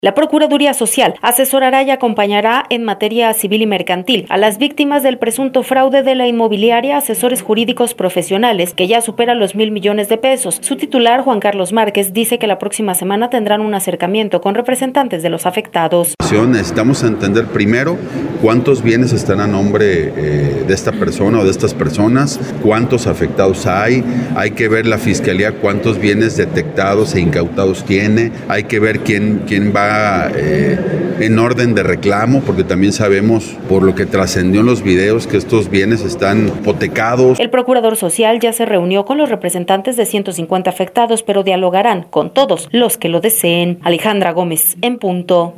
La Procuraduría Social asesorará y acompañará en materia civil y mercantil a las víctimas del presunto fraude de la inmobiliaria Asesores Jurídicos Profesionales, que ya supera los 1,000 millones de pesos. Su titular, Juan Carlos Márquez, dice que la próxima semana tendrán un acercamiento con representantes de los afectados. Necesitamos entender primero cuántos bienes están a nombre de esta persona o de estas personas, cuántos afectados hay que ver la fiscalía cuántos bienes detectados e incautados tiene, hay que ver quién va en orden de reclamo, porque también sabemos por lo que trascendió en los videos que estos bienes están hipotecados. El procurador social ya se reunió con los representantes de 150 afectados, pero dialogarán con todos los que lo deseen. Alejandra Gómez, en punto.